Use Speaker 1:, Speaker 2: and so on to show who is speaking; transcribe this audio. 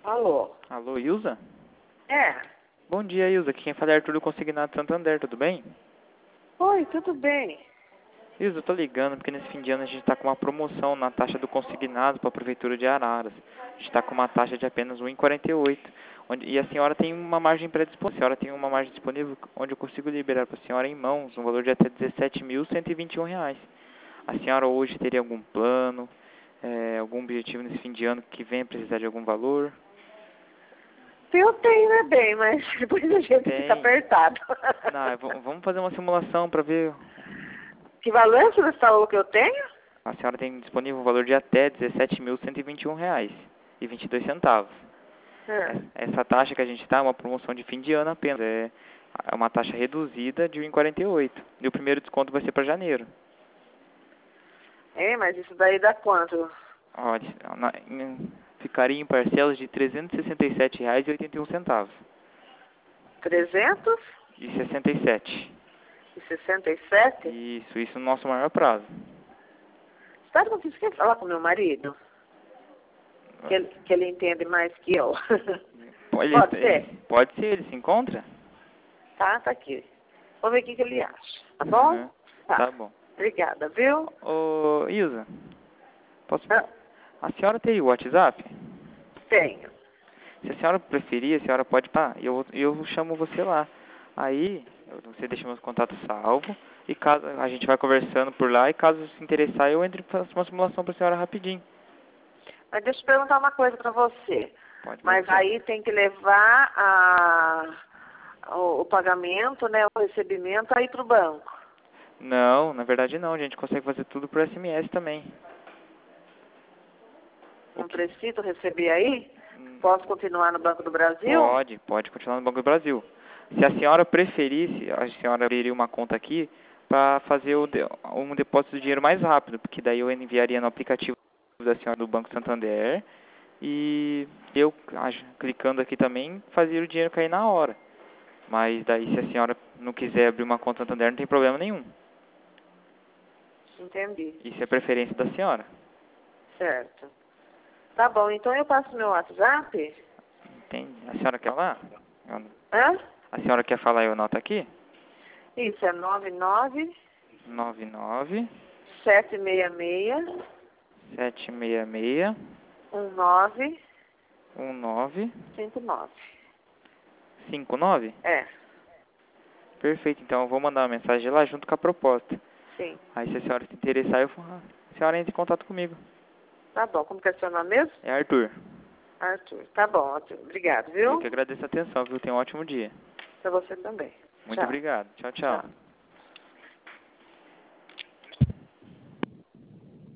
Speaker 1: Alô?
Speaker 2: Alô, Ilza?
Speaker 1: É.
Speaker 2: Bom dia, Ilza. Aqui quem fala é Arthur do Consignado Santander, tudo bem?
Speaker 1: Oi, tudo bem?
Speaker 2: Ilza, eu tô ligando porque nesse fim de ano a gente tá com uma promoção na taxa do consignado para a Prefeitura de Araras. A gente tá com uma taxa de apenas R$ 1,48. E a senhora tem uma margem pré-disponível. A senhora tem uma margem disponível onde eu consigo liberar para a senhora em mãos um valor de até R$ 17.121. A senhora hoje teria algum plano, algum objetivo nesse fim de ano que venha precisar de algum valor?
Speaker 1: Eu tenho, né, bem, mas depois a gente fica
Speaker 2: Tem.
Speaker 1: apertado.
Speaker 2: Não, vamos fazer uma simulação para ver.
Speaker 1: Que valor você falou que eu tenho?
Speaker 2: A senhora tem disponível um valor de até R$ 17.121,22.
Speaker 1: Ah,
Speaker 2: Essa taxa que a gente está é uma promoção de fim de ano apenas. É uma taxa reduzida de R$ 1,48. E o primeiro desconto vai ser para janeiro.
Speaker 1: mas isso daí dá quanto?
Speaker 2: Olha, ficaria em parcelas de R$ 367,81.
Speaker 1: 367?
Speaker 2: E 67. Isso no nosso maior prazo.
Speaker 1: Sabe o que você quer falar com meu marido? Que ele entende mais que eu. Pode ser?
Speaker 2: Pode ser, ele se encontra?
Speaker 1: Tá aqui. Vamos ver o que ele acha. Tá bom?
Speaker 2: Uhum. Tá bom.
Speaker 1: Obrigada, viu?
Speaker 2: Ô, Ilza, posso...
Speaker 1: Ah,
Speaker 2: A senhora tem o WhatsApp?
Speaker 1: tenho.
Speaker 2: Se a senhora preferir, a senhora pode... eu chamo você lá. Aí, você deixa meus contatos salvos. E caso a gente vai conversando por lá. E caso se interessar, eu entro e faço uma simulação pra senhora rapidinho.
Speaker 1: Mas deixa eu perguntar uma coisa pra você.
Speaker 2: Pode
Speaker 1: Mas
Speaker 2: perguntar.
Speaker 1: aí tem que levar o pagamento, né, o recebimento aí pro banco.
Speaker 2: Não, na verdade não. A gente consegue fazer tudo por SMS também.
Speaker 1: Não preciso receber aí?
Speaker 2: Hum,
Speaker 1: Posso continuar no Banco do Brasil?
Speaker 2: Pode continuar no Banco do Brasil. Se a senhora preferisse, a senhora abriria uma conta aqui para fazer um depósito de dinheiro mais rápido, porque daí eu enviaria no aplicativo da senhora do Banco Santander e eu, clicando aqui também, fazia o dinheiro cair na hora. Mas daí se a senhora não quiser abrir uma conta Santander, não tem problema nenhum.
Speaker 1: Entendi.
Speaker 2: Isso é preferência da senhora.
Speaker 1: Certo. Tá bom, então eu passo meu WhatsApp.
Speaker 2: Entende? A senhora quer lá?
Speaker 1: Hã?
Speaker 2: A senhora quer falar e eu anoto aqui?
Speaker 1: Isso, é 99
Speaker 2: 99
Speaker 1: 766
Speaker 2: 766
Speaker 1: 1959.
Speaker 2: 1959?
Speaker 1: É,
Speaker 2: Perfeito, então eu vou mandar uma mensagem lá junto com a proposta.
Speaker 1: sim.
Speaker 2: Aí se a senhora se interessar, a senhora entra em contato comigo.
Speaker 1: Tá bom, como que é seu nome mesmo?
Speaker 2: É Arthur.
Speaker 1: Arthur. Tá bom, Arthur. Obrigado,
Speaker 2: Eu
Speaker 1: viu?
Speaker 2: que agradeço a atenção, viu? Tenha um ótimo dia.
Speaker 1: Pra você também.
Speaker 2: Muito
Speaker 1: Tchau.
Speaker 2: obrigado. Tchau,
Speaker 1: Tchau.
Speaker 2: tchau.